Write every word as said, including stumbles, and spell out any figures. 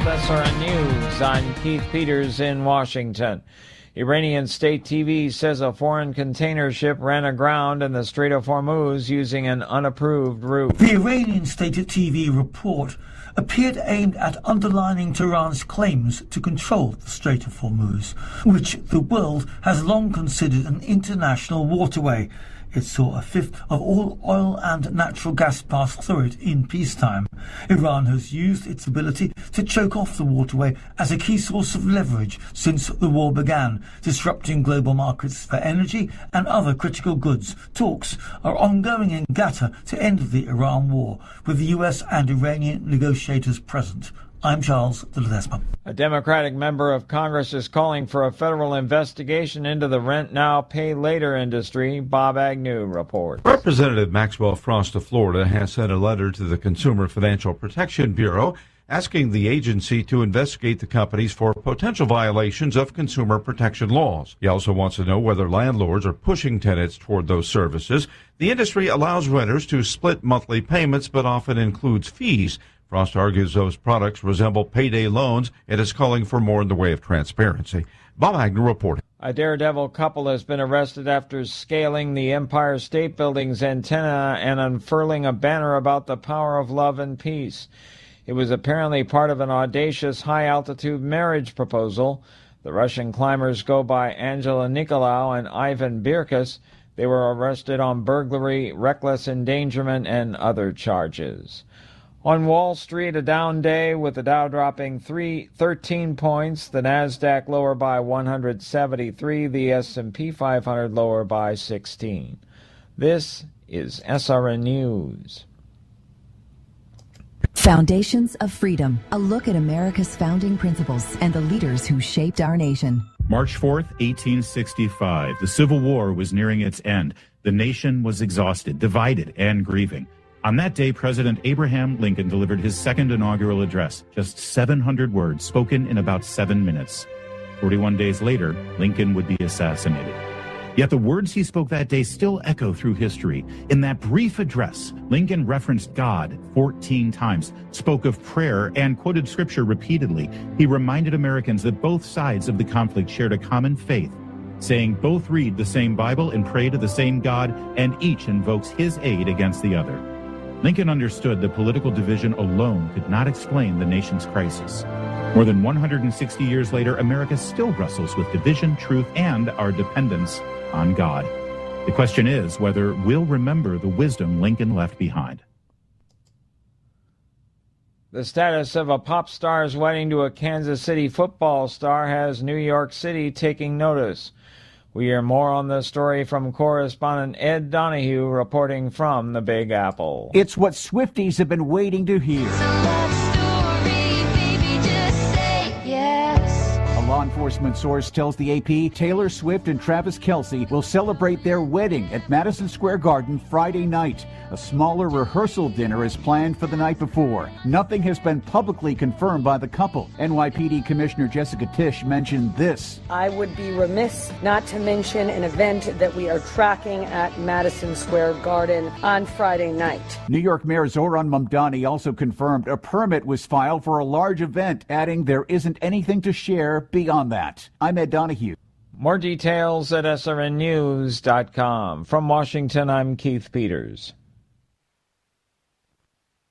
S R N News. I'm Keith Peters in Washington. Iranian state T V says a foreign container ship ran aground in the Strait of Hormuz using an unapproved route. The Iranian state T V report appeared aimed at underlining Tehran's claims to control the Strait of Hormuz, which the world has long considered an international waterway. It saw a fifth of all oil and natural gas pass through it in peacetime. Iran has used its ability to choke off the waterway as a key source of leverage since the war began, disrupting global markets for energy and other critical goods. Talks are ongoing in Qatar to end the Iran war, with the U S and Iranian negotiators present. I'm Charles de Ledesma. A Democratic member of Congress is calling for a federal investigation into the rent now, pay later industry. Bob Agnew reports. Representative Maxwell Frost of Florida has sent a letter to the Consumer Financial Protection Bureau asking the agency to investigate the companies for potential violations of consumer protection laws. He also wants to know whether landlords are pushing tenants toward those services. The industry allows renters to split monthly payments, but often includes fees. Frost argues those products resemble payday loans and is calling for more in the way of transparency. Bob Agnew reporting. A daredevil couple has been arrested after scaling the Empire State Building's antenna and unfurling a banner about the power of love and peace. It was apparently part of an audacious high-altitude marriage proposal. The Russian climbers go by Angela Nicolau and Ivan Birkus. They were arrested on burglary, reckless endangerment, and other charges. On Wall Street, a down day with the Dow dropping three, thirteen points, the Nasdaq lower by one hundred seventy-three, the S and P five hundred lower by sixteen. This is S R N News. Foundations of Freedom, a look at America's founding principles and the leaders who shaped our nation. March fourth, eighteen sixty-five. The Civil War was nearing its end. The nation was exhausted, divided, and grieving. On that day, President Abraham Lincoln delivered his second inaugural address, just seven hundred words spoken in about seven minutes. forty-one days later, Lincoln would be assassinated. Yet the words he spoke that day still echo through history. In that brief address, Lincoln referenced God fourteen times, spoke of prayer, and quoted scripture repeatedly. He reminded Americans that both sides of the conflict shared a common faith, saying both read the same Bible and pray to the same God, and each invokes his aid against the other. Lincoln understood that political division alone could not explain the nation's crisis. More than one hundred sixty years later, America still wrestles with division, truth, and our dependence on God. The question is whether we'll remember the wisdom Lincoln left behind. The status of a pop star's wedding to a Kansas City football star has New York City taking notice. We hear more on this story from correspondent Ed Donahue reporting from the Big Apple. It's what Swifties have been waiting to hear. Law enforcement source tells the A P Taylor Swift and Travis Kelce will celebrate their wedding at Madison Square Garden Friday night. A smaller rehearsal dinner is planned for the night before. Nothing has been publicly confirmed by the couple. N Y P D Commissioner Jessica Tisch mentioned this. I would be remiss not to mention an event that we are tracking at Madison Square Garden on Friday night. New York Mayor Zohran Mamdani also confirmed a permit was filed for a large event, adding there isn't anything to share beyond that. I'm Ed Donahue. More details at S R N news dot com. From Washington, I'm Keith Peters.